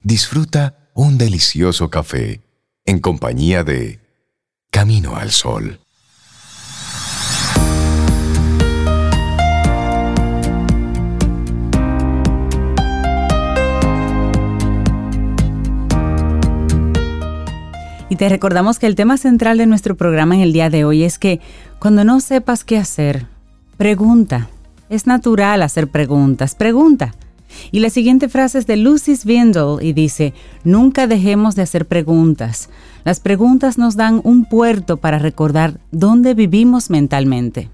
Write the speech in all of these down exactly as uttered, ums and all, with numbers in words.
disfruta un delicioso café en compañía de Camino al Sol. Y te recordamos que el tema central de nuestro programa en el día de hoy es que cuando no sepas qué hacer, pregunta. Es natural hacer preguntas. Pregunta. Y la siguiente frase es de Lucy Svindle y dice: nunca dejemos de hacer preguntas. Las preguntas nos dan un puerto para recordar dónde vivimos mentalmente.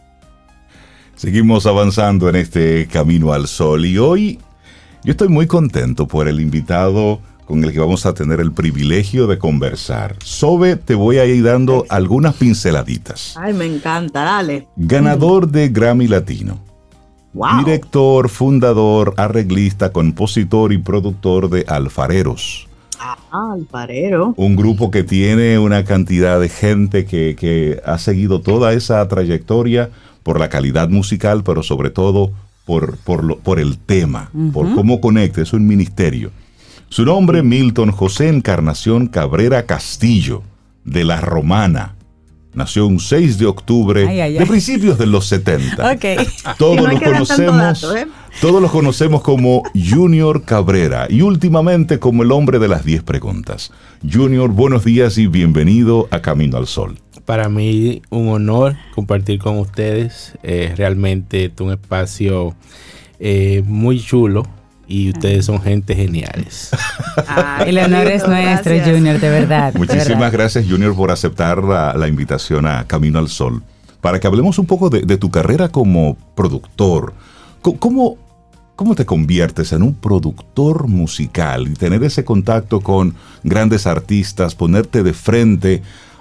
Seguimos avanzando en este Camino al Sol y hoy yo estoy muy contento por el invitado con el que vamos a tener el privilegio de conversar. Sobe, te voy a ir dando algunas pinceladitas. Ay, me encanta, dale. Ganador de Grammy Latino. Wow. Director, fundador, arreglista, compositor y productor de Alfareros. Ah, Alfarero. Un grupo que tiene una cantidad de gente que, que ha seguido toda esa trayectoria por la calidad musical, pero sobre todo por, por, lo, por el tema, uh-huh. por cómo conecta, es un ministerio. Su nombre, Milton José Encarnación Cabrera Castillo, de La Romana. Nació un seis de octubre ay, ay, ay. de principios de los setenta. Okay. Todos no lo conocemos, dato, ¿eh? todos lo conocemos como Junior Cabrera y últimamente como el hombre de las diez preguntas. Junior, buenos días y bienvenido a Camino al Sol. Para mí un honor compartir con ustedes. Eh, realmente es un espacio eh, muy chulo. Y ustedes son gente geniales. Ah, el honor es nuestro, gracias. Junior, de verdad. Muchísimas de verdad. gracias, Junior, por aceptar la, la invitación a Camino al Sol. Para que hablemos un poco de, de tu carrera como productor. ¿Cómo, ¿Cómo te conviertes en un productor musical y tener ese contacto con grandes artistas, ponerte de frente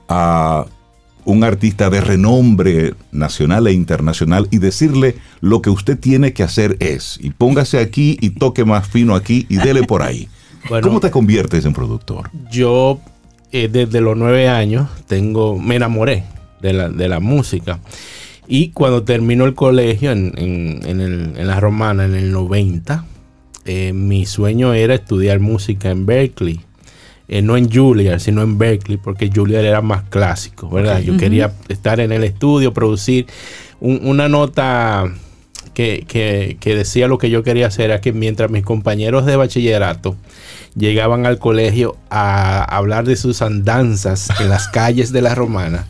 a un artista de renombre nacional e internacional y decirle lo que usted tiene que hacer es, y póngase aquí y toque más fino aquí y dele por ahí? Bueno, ¿cómo te conviertes en productor? Yo eh, desde los nueve años tengo, me enamoré de la, de la música, y cuando terminó el colegio en, en, en, el, en La Romana en el noventa, eh, mi sueño era estudiar música en Berkeley. Eh, no en Juilliard, sino en Berkeley, porque Juilliard era más clásico, ¿verdad? Okay. Yo uh-huh. quería estar en el estudio, producir un, una nota que, que, que decía lo que yo quería hacer, era que mientras mis compañeros de bachillerato llegaban al colegio a hablar de sus andanzas en las calles de La Romana,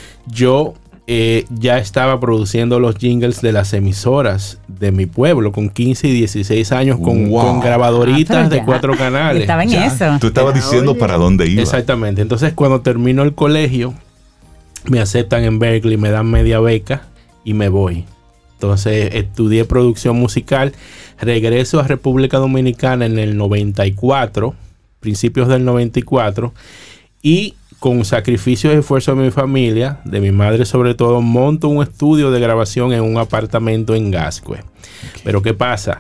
yo eh, ya estaba produciendo los jingles de las emisoras de mi pueblo con quince y dieciséis años con, wow. con grabadoritas ah, de cuatro canales. Estaba en ya. eso. Tú estabas diciendo oye. para dónde iba. Exactamente. Entonces, cuando termino el colegio, me aceptan en Berkeley, me dan media beca y me voy. Entonces, estudié producción musical. Regreso a República Dominicana en el noventa y cuatro, principios del noventa y cuatro, y con sacrificio y esfuerzo de mi familia, de mi madre sobre todo, monto un estudio de grabación en un apartamento en Gascue. Okay. Pero ¿qué pasa?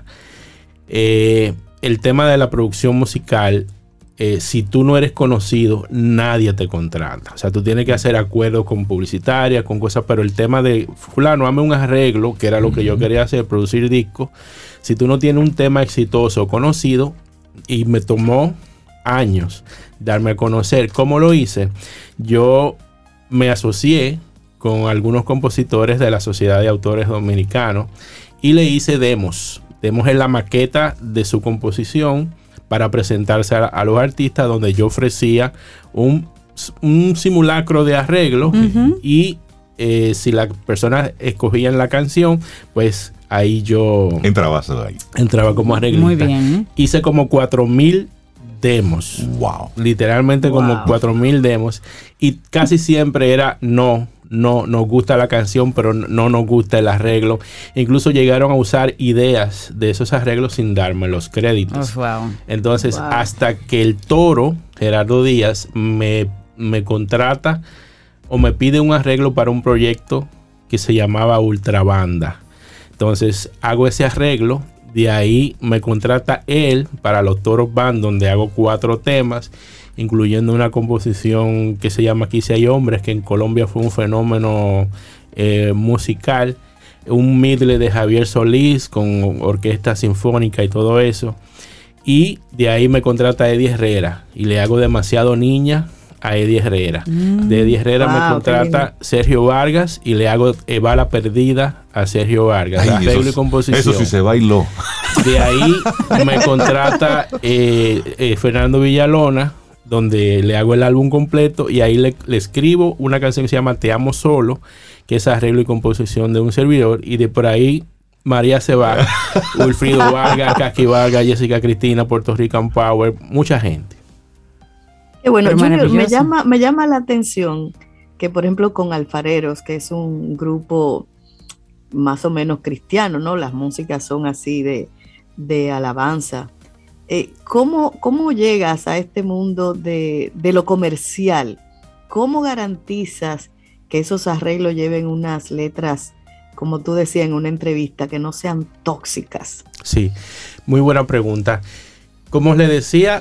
Eh, el tema de la producción musical, eh, si tú no eres conocido, nadie te contrata. O sea, tú tienes que hacer acuerdos con publicitarias, con cosas, pero el tema de fulano, hazme un arreglo, que era lo que yo quería hacer, producir discos. Si tú no tienes un tema exitoso o conocido, y me tomó años darme a conocer. ¿Cómo lo hice? Yo me asocié con algunos compositores de la Sociedad de Autores Dominicanos y le hice demos. Demos en la maqueta de su composición para presentarse a, a los artistas, donde yo ofrecía un, un simulacro de arreglo uh-huh. y eh, si las personas escogían la canción, pues ahí yo entraba ahí. Entraba como arreglista. Muy bien. Hice como cuatro mil demos. Wow. Literalmente wow. como cuatro mil demos. Y casi siempre era no, no nos gusta la canción, pero no nos gusta el arreglo. Incluso llegaron a usar ideas de esos arreglos sin darme los créditos. Oh, wow. Entonces, wow. hasta que el Toro, Gerardo Díaz, me, me contrata o me pide un arreglo para un proyecto que se llamaba Ultrabanda. Entonces, hago ese arreglo. De ahí me contrata él para los Toros Band, donde hago cuatro temas, incluyendo una composición que se llama Aquí si hay hombres, que en Colombia fue un fenómeno eh, musical. Un medley de Javier Solís con orquesta sinfónica y todo eso. Y de ahí me contrata Eddie Herrera y le hago Demasiado Niña a Eddie Herrera. Mm. De Eddie Herrera wow, me contrata Sergio Vargas y le hago Bala Perdida a Sergio Vargas. Ay, arreglo y composición. Eso sí se bailó. De ahí me contrata eh, eh, Fernando Villalona, donde le hago el álbum completo y ahí le, le escribo una canción que se llama Te Amo Solo, que es arreglo y composición de un servidor, y de por ahí María Cebada, Wilfrido Vargas, Kaki Vargas, Jessica Cristina, Puerto Rican Power, mucha gente. Qué bueno, Junior, me llama, me llama la atención que, por ejemplo, con Alfareros, que es un grupo más o menos cristiano, ¿no? Las músicas son así de, de alabanza. Eh, ¿cómo, ¿Cómo llegas a este mundo de, de lo comercial? ¿Cómo garantizas que esos arreglos lleven unas letras, como tú decías en una entrevista, que no sean tóxicas? Sí, muy buena pregunta. Como le decía,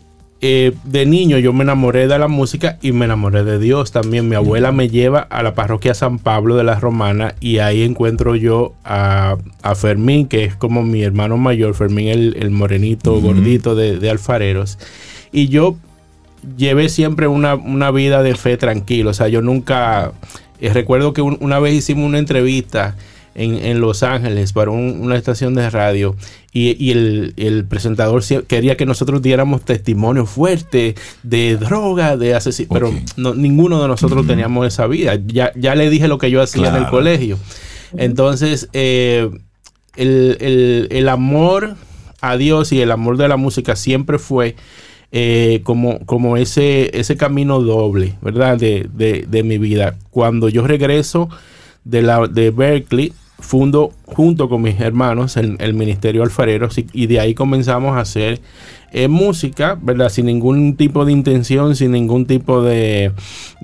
eh, de niño yo me enamoré de la música y me enamoré de Dios también. Mi abuela me lleva a la parroquia San Pablo de la Romana y ahí encuentro yo a, a Fermín, que es como mi hermano mayor, Fermín el, el morenito, uh-huh. gordito de, de Alfareros. Y yo llevé siempre una, una vida de fe tranquila. O sea, yo nunca... Eh, recuerdo que un, una vez hicimos una entrevista en, en Los Ángeles para un, una estación de radio y, y el, el presentador quería que nosotros diéramos testimonio fuerte de droga, de asesinato, okay. pero no, ninguno de nosotros uh-huh. teníamos esa vida. Ya, ya le dije lo que yo hacía claro. en el colegio. Entonces, eh, el, el, el amor a Dios y el amor de la música siempre fue Eh, como, como ese, ese camino doble, ¿verdad? De, de, de mi vida. Cuando yo regreso de, la, de Berkeley, fundo junto con mis hermanos el, el Ministerio Alfareros y, y de ahí comenzamos a hacer eh, música, ¿verdad? Sin ningún tipo de intención, sin ningún tipo de,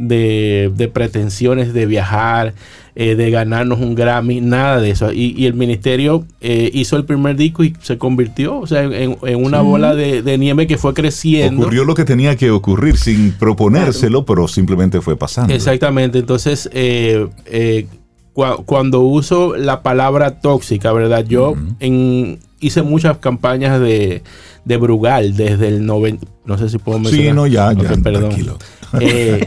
de, de pretensiones de viajar, eh, de ganarnos un Grammy, nada de eso. Y, y el ministerio eh, hizo el primer disco y se convirtió, o sea, en, en una sí. bola de, de nieve que fue creciendo. Ocurrió lo que tenía que ocurrir sin proponérselo, claro. pero simplemente fue pasando. Exactamente. Entonces, eh, eh, cu- cuando uso la palabra tóxica, ¿verdad? Yo uh-huh. en, hice muchas campañas de, de Brugal desde el noventa. No sé si puedo mencionar. Sí, no, ya, okay, ya, perdón. Tranquilo. Eh,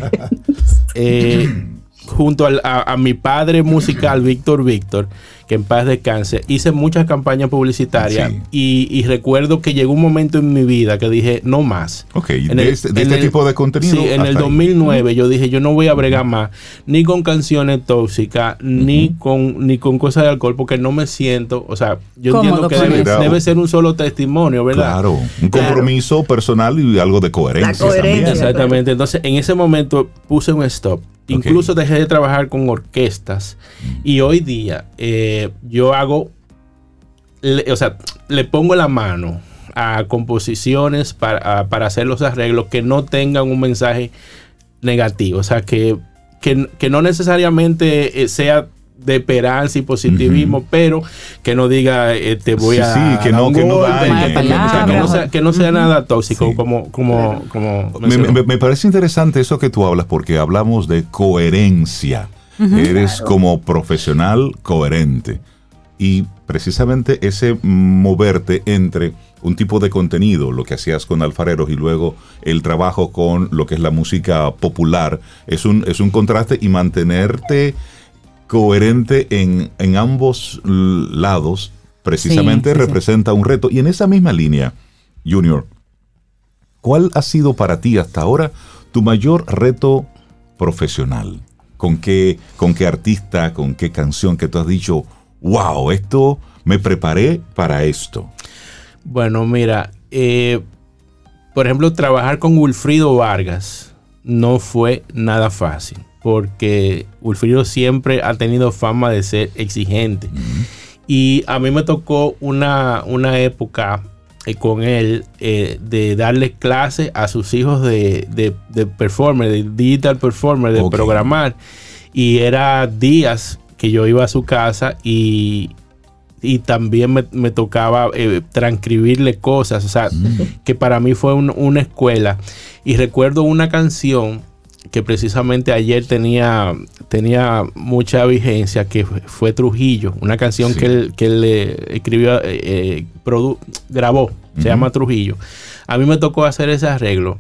eh, junto al, a, a mi padre musical, Víctor Víctor, que en paz descanse, hice muchas campañas publicitarias sí. y, y recuerdo que llegó un momento en mi vida que dije, no más. Ok, en de el, este, de este el, tipo de contenido. Sí, en el dos mil nueve ahí. Yo dije, yo no voy a bregar más, ni con canciones tóxicas, uh-huh. ni con ni con cosas de alcohol, porque no me siento, o sea, yo entiendo que debe, debe ser un solo testimonio, ¿verdad? Claro, un compromiso claro. personal y algo de coherencia. La coherencia. También. Exactamente, entonces en ese momento puse un stop. Incluso okay. dejé de trabajar con orquestas y hoy día eh, yo hago, le, o sea, le pongo la mano a composiciones para, a, para hacer los arreglos que no tengan un mensaje negativo, o sea, que, que, que no necesariamente eh, sea de esperanza y positivismo, uh-huh. pero que no diga eh, te voy sí, a sí, que no, que no, dañe, que, que no sea, que no sea uh-huh. nada tóxico sí. como, como, como me, me, me parece interesante eso que tú hablas porque hablamos de coherencia. Uh-huh. Eres claro. como profesional coherente y precisamente ese moverte entre un tipo de contenido, lo que hacías con Alfareros y luego el trabajo con lo que es la música popular, es un, es un contraste y mantenerte coherente en, en ambos lados, precisamente sí, sí, representa sí. un reto. Y en esa misma línea, Junior, ¿cuál ha sido para ti hasta ahora tu mayor reto profesional? ¿Con qué, con qué artista, con qué canción que tú has dicho, wow, esto, me preparé para esto? Bueno, mira, eh, por ejemplo, trabajar con Wilfrido Vargas no fue nada fácil, porque Wilfrido siempre ha tenido fama de ser exigente. Uh-huh. Y a mí me tocó una, una época eh, con él eh, de darle clases a sus hijos de, de, de performer, de digital performer, de okay. programar. Y era días que yo iba a su casa y, y también me, me tocaba eh, transcribirle cosas. O sea, uh-huh. que para mí fue un, una escuela. Y recuerdo una canción que precisamente ayer tenía, tenía mucha vigencia, que fue Trujillo, una canción sí. que él, que él eh, escribió, eh, produ- grabó se uh-huh. llama Trujillo. A mí me tocó hacer ese arreglo.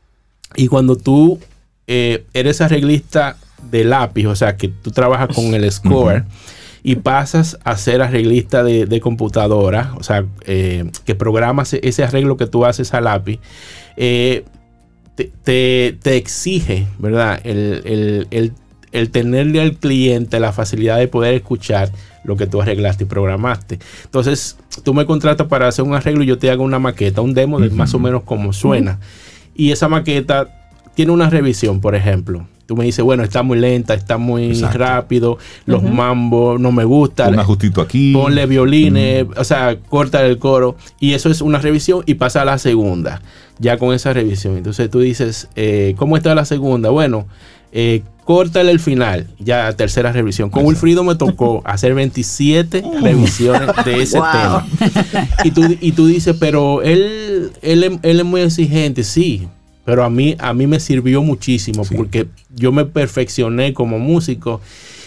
Y cuando tú eh, eres arreglista de lápiz, o sea, que tú trabajas con el score, uh-huh. y pasas a ser arreglista de, de computadora, o sea, eh, que programas ese arreglo que tú haces a lápiz, eh, te, te, te exige, ¿verdad? El, el, el, el tenerle al cliente la facilidad de poder escuchar lo que tú arreglaste y programaste. Entonces, tú me contratas para hacer un arreglo y yo te hago una maqueta, un demo de uh-huh. más o menos cómo suena. Uh-huh. Y esa maqueta tiene una revisión, por ejemplo. Tú me dices, bueno, está muy lenta, está muy Exacto. rápido, los uh-huh. mambos no me gustan. Un ajustito aquí. Ponle violines, uh-huh. o sea, corta el coro. Y eso es una revisión y pasa a la segunda, ya con esa revisión. Entonces tú dices, eh, ¿cómo está la segunda? Bueno, eh, córtale el final, ya tercera revisión. Con Wilfrido me tocó hacer veintisiete revisiones de ese wow. tema. Y tú, y tú dices, pero él, él, él es muy exigente, sí. Pero a mí, a mí me sirvió muchísimo sí. porque yo me perfeccioné como músico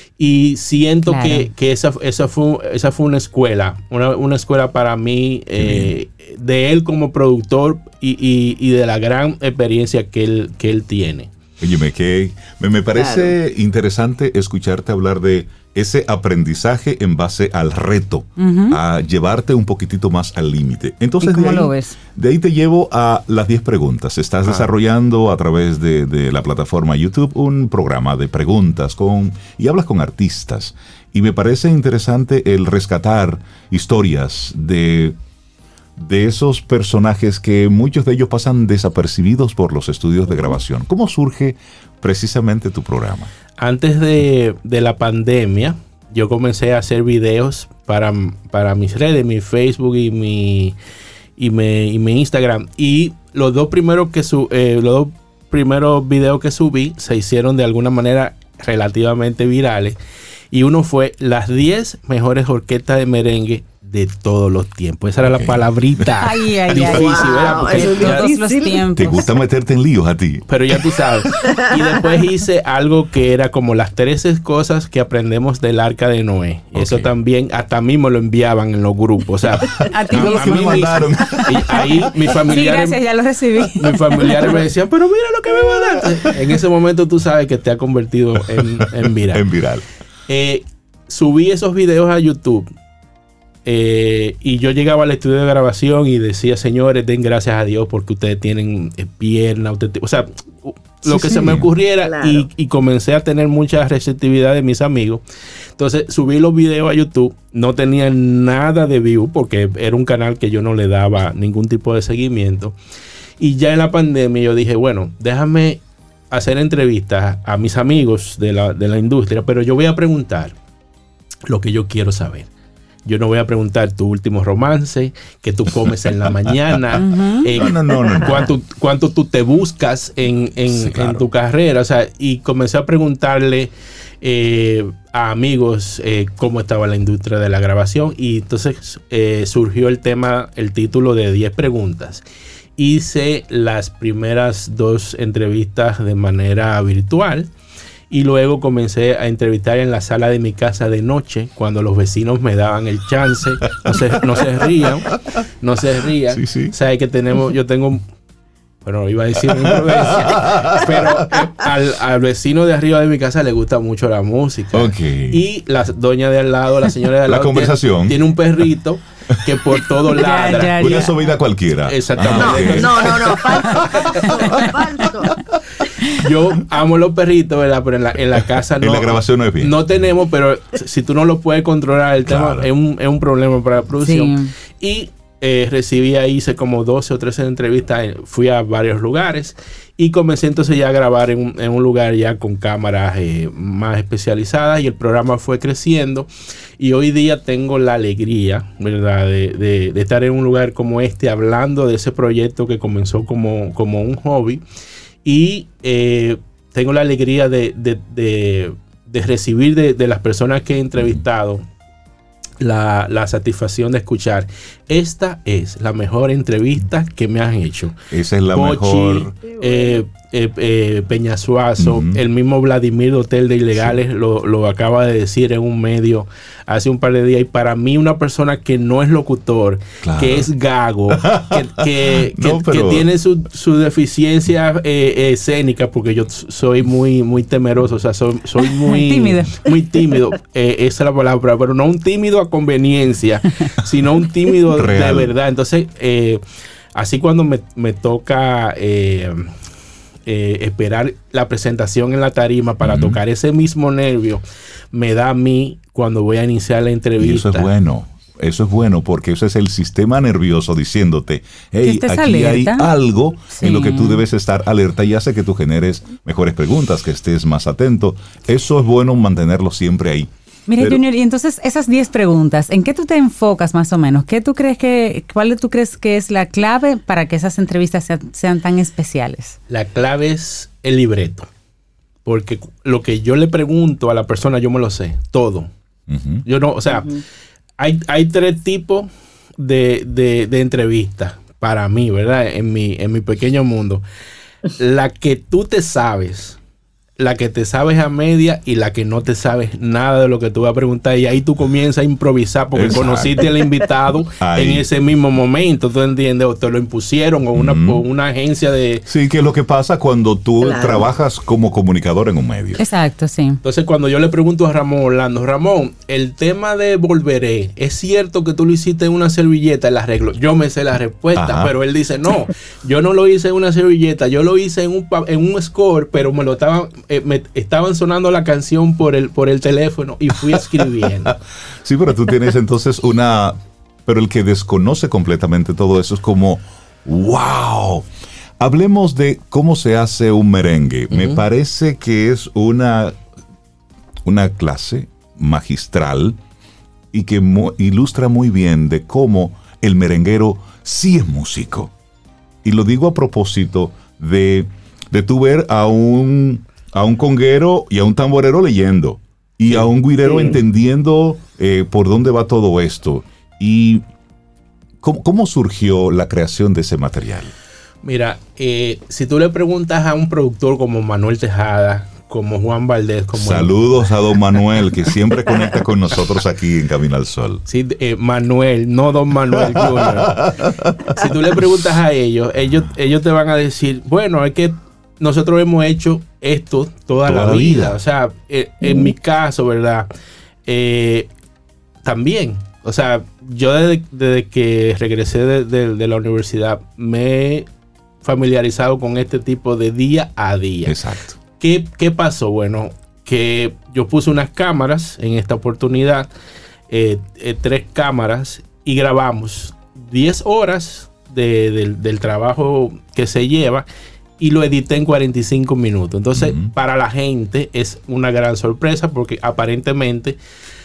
y siento claro. que, que esa, esa, fue, esa fue una escuela, una, una escuela para mí eh, de él como productor y, y, y de la gran experiencia que él, que él tiene. Óyeme, que me, me parece claro. interesante escucharte hablar de ese aprendizaje en base al reto, uh-huh. a llevarte un poquitito más al límite. Entonces, ¿cómo de ahí, lo ves? De ahí te llevo a las diez preguntas. Estás ah. desarrollando a través de, de la plataforma YouTube un programa de preguntas con y hablas con artistas. Y me parece interesante el rescatar historias de... de esos personajes que muchos de ellos pasan desapercibidos por los estudios de grabación. ¿Cómo surge precisamente tu programa? Antes de, de la pandemia, yo comencé a hacer videos para, para mis redes, mi Facebook y mi, y mi, y mi Instagram. Y los dos primeros que su, eh, los dos primeros videos que subí se hicieron de alguna manera relativamente virales. Y uno fue las diez mejores orquestas de merengue de todos los tiempos. Esa era okay. la palabrita ay, ay, difícil, wow, ¿verdad? Porque de todos los tiempos. Te gusta meterte en líos a ti. Pero ya tú sabes. Y después hice algo que era como las trece cosas que aprendemos del Arca de Noé. Okay. Eso también, hasta a mí me lo enviaban en los grupos. O sea, a ti a, a mí me mandaron. Y ahí mis familiares... Sí, gracias, ya lo recibí. Mis familiares me decían, pero mira lo que me mandaron. En ese momento tú sabes que te ha convertido en, en viral. En viral. Eh, subí esos videos a YouTube. Eh, y yo llegaba al estudio de grabación y decía, señores, den gracias a Dios porque ustedes tienen eh, pierna, usted, o sea, lo sí, que sí. se me ocurriera claro. y, y comencé a tener mucha receptividad de mis amigos. Entonces subí los videos a YouTube, no tenía nada de view porque era un canal que yo no le daba ningún tipo de seguimiento. Y ya en la pandemia yo dije, bueno, déjame hacer entrevistas a mis amigos de la, de la industria, pero yo voy a preguntar lo que yo quiero saber. Yo no voy a preguntar tu último romance, que tú comes en la mañana, uh-huh. eh, no, no, no, no. Cuánto, cuánto tú te buscas en, en, sí, claro. en tu carrera. O sea, y comencé a preguntarle eh, a amigos eh, cómo estaba la industria de la grabación. Y entonces eh, surgió el tema, el título de diez preguntas. Hice las primeras dos entrevistas de manera virtual. Y luego comencé a entrevistar en la sala de mi casa de noche, cuando los vecinos me daban el chance. No se, no se rían, no se rían. Sí, sí. O sea, que tenemos, yo tengo, bueno, iba a decir una imprudencia, pero eh, al, al vecino de arriba de mi casa le gusta mucho la música. Okay. Y la doña de al lado, la señora de al lado, la conversación. Tiene, tiene un perrito que por todo ladra. Ya, ya, Una ya. Subida cualquiera. Exactamente. Ah, okay. No, no, no, falso, falso. Yo amo los perritos, ¿verdad? Pero en la, en la casa no. En la grabación no es bien. No tenemos, pero si tú no lo puedes controlar, el claro. tema es un, es un problema para la producción. Sí. Y eh, recibí ahí, hice como doce o trece entrevistas, fui a varios lugares y comencé entonces ya a grabar en un, en un lugar ya con cámaras eh, más especializadas y el programa fue creciendo y hoy día tengo la alegría, ¿verdad? De, de, de estar en un lugar como este hablando de ese proyecto que comenzó como, como un hobby. Y eh, tengo la alegría de, de, de, de recibir de, de las personas que he entrevistado la, la satisfacción de escuchar. esta es la mejor entrevista que me han hecho. Esa es la Pochi, mejor. Eh, eh, eh, Peñasuazo, uh-huh. el mismo Vladimir de Hotel de Ilegales sí. lo, lo acaba de decir en un medio hace un par de días. Y para mí, una persona que no es locutor, claro. que es gago, que, que, no, que, pero... que tiene su, su deficiencia eh, escénica, porque yo soy muy, muy temeroso, o sea, soy, soy muy tímido. Muy tímido, eh, esa es la palabra, pero no un tímido a conveniencia, sino un tímido Real. de verdad. Entonces, eh, así cuando me, me toca eh, eh, esperar la presentación en la tarima para uh-huh. tocar ese mismo nervio, me da a mí cuando voy a iniciar la entrevista. Y eso es bueno, eso es bueno, porque ese es el sistema nervioso diciéndote, hey, aquí alerta. hay algo sí. en lo que tú debes estar alerta y hace que tú generes mejores preguntas, que estés más atento. Eso es bueno mantenerlo siempre ahí. Mira, Pero, Junior, y entonces esas diez preguntas, ¿en qué tú te enfocas más o menos? ¿Qué tú crees que, cuál tú crees que es la clave para que esas entrevistas sean, sean tan especiales? La clave es el libreto, porque lo que yo le pregunto a la persona, yo me lo sé, todo. Uh-huh. Yo no, o sea, uh-huh. hay, hay tres tipos de, de, de entrevistas para mí, ¿verdad? En mi, en mi pequeño mundo. La que tú te sabes, la que te sabes a media y la que no te sabes nada de lo que tú vas a preguntar, y ahí tú comienzas a improvisar porque Exacto. conociste al invitado en ese mismo momento, ¿tú entiendes? O te lo impusieron o una, mm. o una agencia de... Sí, que es lo que pasa cuando tú claro. trabajas como comunicador en un medio. Exacto, sí. Entonces cuando yo le pregunto a Ramón Orlando, Ramón, el tema de Volveré, ¿es cierto que tú lo hiciste en una servilleta, el arreglo? Yo me sé la respuesta, Ajá. pero él dice, no, yo no lo hice en una servilleta, yo lo hice en un, en un score, pero me lo estaban... Eh, me estaban sonando la canción por el, por el teléfono y fui escribiendo. Sí, pero tú tienes entonces una... Pero el que desconoce completamente todo eso es como, ¡wow! Hablemos de cómo se hace un merengue. Uh-huh. Me parece que es una, una clase magistral y que mo- ilustra muy bien de cómo el merenguero sí es músico. Y lo digo a propósito de, de tú ver a un... a un conguero y a un tamborero leyendo, y sí, a un guirero sí. entendiendo eh, por dónde va todo esto. ¿Y cómo, cómo surgió la creación de ese material? Mira, eh, si tú le preguntas a un productor como Manuel Tejada, como Juan Valdés... como Saludos el... a don Manuel, que siempre conecta con nosotros aquí en Camino al Sol. Sí, eh, Manuel, no don Manuel junior Si tú le preguntas a ellos, ellos, ellos te van a decir, bueno, es que nosotros hemos hecho esto toda, toda la, la vida. vida. O sea, eh, uh-huh. en mi caso, ¿verdad? Eh, también. O sea, yo desde, desde que regresé de, de, de la universidad me he familiarizado con este tipo de día a día. Exacto. ¿Qué, qué pasó? Bueno, que yo puse unas cámaras en esta oportunidad, eh, eh, tres cámaras, y grabamos diez horas de, de, del trabajo que se lleva, y lo edité en cuarenta y cinco minutos. Entonces, uh-huh. para la gente es una gran sorpresa porque aparentemente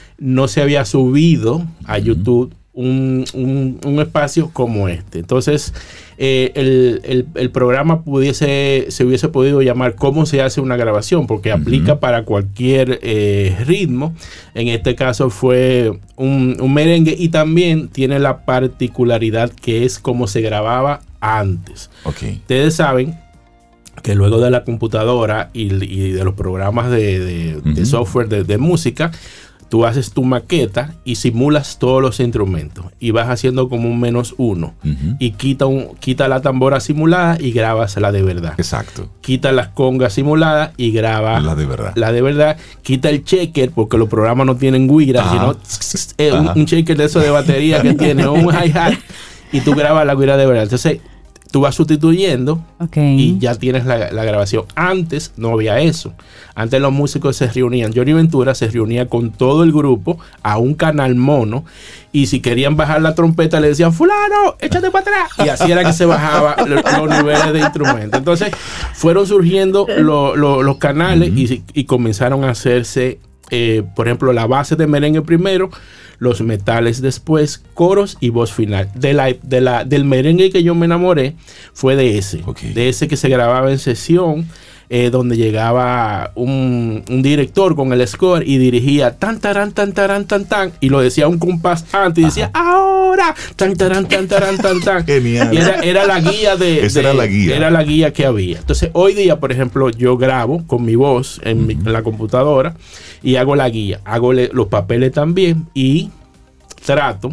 no se había subido a uh-huh. YouTube un, un, un espacio como este. Entonces, eh, el, el, el programa pudiese, se hubiese podido llamar ¿Cómo se hace una grabación? Porque uh-huh. aplica para cualquier eh, ritmo. En este caso fue un, un merengue, y también tiene la particularidad que es como se grababa antes. Okay. Ustedes saben que luego de la computadora y, y de los programas de, de, uh-huh. de software de, de música, tú haces tu maqueta y simulas todos los instrumentos y vas haciendo como un menos uno uh-huh. y quita, un, quita la tambora simulada y grabas la de verdad. Exacto. Quita las congas simuladas y graba la de verdad. La de verdad. Quita el checker porque los programas no tienen guira, sino tss, eh, un, un checker de eso de batería que tiene un hi-hat, y tú grabas la guira de verdad. Entonces tú vas sustituyendo okay. y ya tienes la, la grabación. Antes no había eso. Antes los músicos se reunían. Johnny Ventura se reunía con todo el grupo a un canal mono, y si querían bajar la trompeta le decían, fulano, échate para atrás. Y así era que se bajaba los, los niveles de instrumentos. Entonces fueron surgiendo lo, lo, los canales uh-huh. y, y comenzaron a hacerse, eh, por ejemplo, la base de merengue primero, los metales después, coros y voz final. De la, de la, del merengue que yo me enamoré fue de ese. Okay. De ese que se grababa en sesión, eh, donde llegaba un, un director con el score y dirigía tan, tarán, tan, tarán, tan, tan, y lo decía un compás antes y decía, ahora ahora. Tan, taran, tan, taran, tan, tan. Genial. Y era, era la guía de... Esa de, era la guía. Era la guía que había. Entonces, hoy día, por ejemplo, yo grabo con mi voz en, mi, en la computadora y hago la guía. Hago le, los papeles también y trato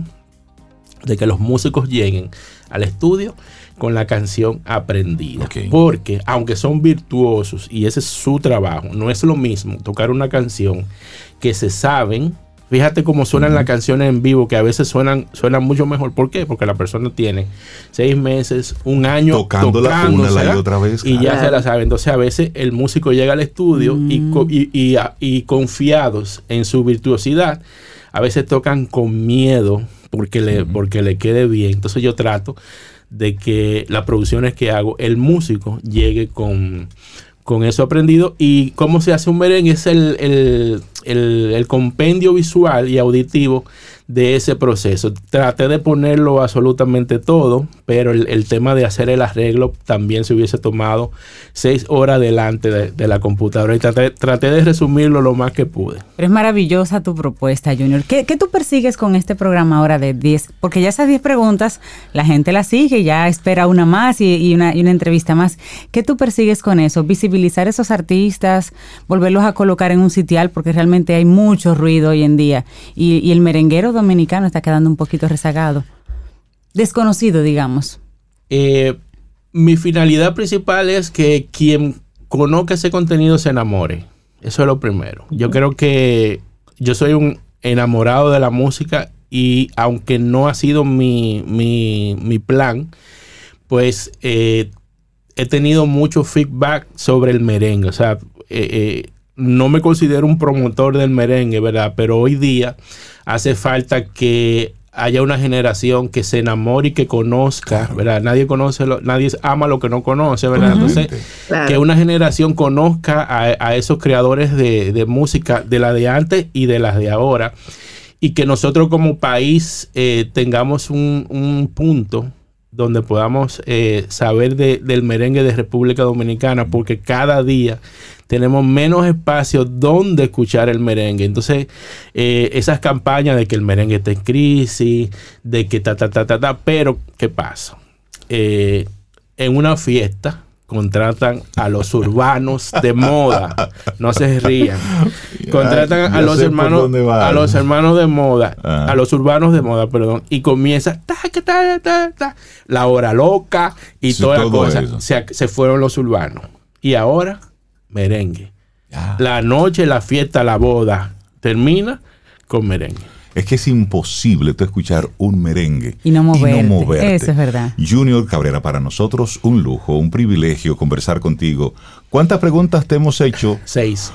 de que los músicos lleguen al estudio con la canción aprendida. Okay. Porque aunque son virtuosos y ese es su trabajo, no es lo mismo tocar una canción que se saben. Fíjate cómo suenan uh-huh. las canciones en vivo, que a veces suenan, suenan mucho mejor. ¿Por qué? Porque la persona tiene seis meses, un año tocándola una y otra vez. Y claro. ya se la sabe. Entonces a veces el músico llega al estudio uh-huh. y, y, y, y confiados en su virtuosidad, a veces tocan con miedo porque le, uh-huh. porque le quede bien. Entonces yo trato de que las producciones que hago, el músico llegue con, con eso aprendido. Y cómo se hace un merengue es el, el, el, el compendio visual y auditivo de ese proceso. Traté de ponerlo absolutamente todo, pero el, el tema de hacer el arreglo también se hubiese tomado seis horas delante de, de la computadora y traté, traté de resumirlo lo más que pude. Pero es maravillosa tu propuesta, Junior. ¿Qué, qué tú persigues con este programa ahora de diez? Porque ya esas diez preguntas la gente las sigue, ya espera una más y, y, una, y una entrevista más. ¿Qué tú persigues con eso? Visibilizar esos artistas, volverlos a colocar en un sitial, porque realmente hay mucho ruido hoy en día y, y el merenguero dominicano está quedando un poquito rezagado, desconocido, digamos. Eh, mi finalidad principal es que quien conozca ese contenido se enamore. Eso es lo primero. Yo creo que yo soy un enamorado de la música y aunque no ha sido mi, mi, mi plan, pues eh, he tenido mucho feedback sobre el merengue. O sea, eh, eh, no me considero un promotor del merengue, ¿verdad? Pero hoy día hace falta que haya una generación que se enamore y que conozca, claro. ¿verdad? Nadie conoce, lo, nadie ama lo que no conoce, ¿verdad? Uh-huh. Entonces, claro. que una generación conozca a, a esos creadores de, de música, de la de antes y de las de ahora, y que nosotros como país eh, tengamos un, un punto donde podamos eh, saber de, del merengue de República Dominicana, porque cada día tenemos menos espacio donde escuchar el merengue. Entonces, eh, esas campañas de que el merengue está en crisis, de que ta, ta, ta, ta, ta, pero, ¿qué pasa? Eh, en una fiesta contratan a los urbanos de moda, no se rían, contratan ya, a los hermanos a los hermanos de moda, ah. a los urbanos de moda, perdón, y comienza ta, ta, ta, ta, la hora loca y sí, toda la cosa, se, se fueron los urbanos y ahora merengue, ya. La noche, la fiesta, la boda termina con merengue. Es que es imposible tú escuchar un merengue y no moverte. Y no moverte. Eso es verdad. Junior Cabrera, para nosotros un lujo, un privilegio conversar contigo. ¿Cuántas preguntas te hemos hecho? Seis.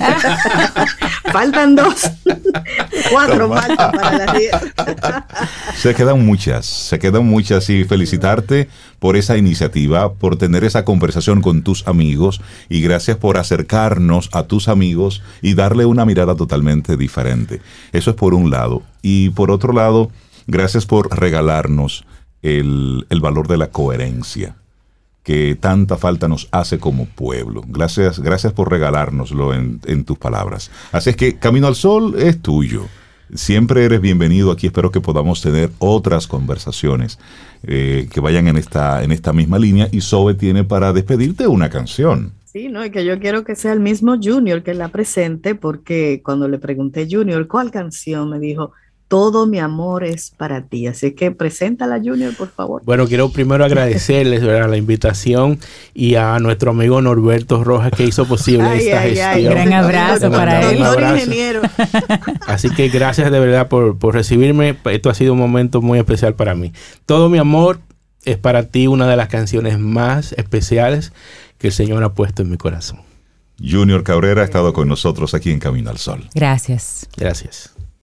Faltan dos. Cuatro faltan para las diez. Se quedan muchas, se quedan muchas y felicitarte por esa iniciativa, por tener esa conversación con tus amigos y gracias por acercarnos a tus amigos y darle una mirada totalmente diferente. Eso es por un lado. Y por otro lado, gracias por regalarnos el, el valor de la coherencia que tanta falta nos hace como pueblo. Gracias, gracias por regalárnoslo en, en tus palabras. Así es que Camino al Sol es tuyo. Siempre eres bienvenido aquí. Espero que podamos tener otras conversaciones eh, que vayan en esta, en esta misma línea. Y Zoe tiene para despedirte una canción. Sí, no, y que yo quiero que sea el mismo Junior que la presente, porque cuando le pregunté, Junior, ¿cuál canción? Me dijo, Todo mi amor es para ti. Así que preséntala, Junior, por favor. Bueno, quiero primero agradecerles, ¿verdad?, la invitación y a nuestro amigo Norberto Rojas que hizo posible ay, esta ay, gestión. Ay, gran abrazo para él. Doctor ingeniero. Así que gracias de verdad por, por recibirme. Esto ha sido un momento muy especial para mí. Todo mi amor es para ti, una de las canciones más especiales que el Señor ha puesto en mi corazón. Junior Cabrera ha estado con nosotros aquí en Camino al Sol. Gracias. Gracias.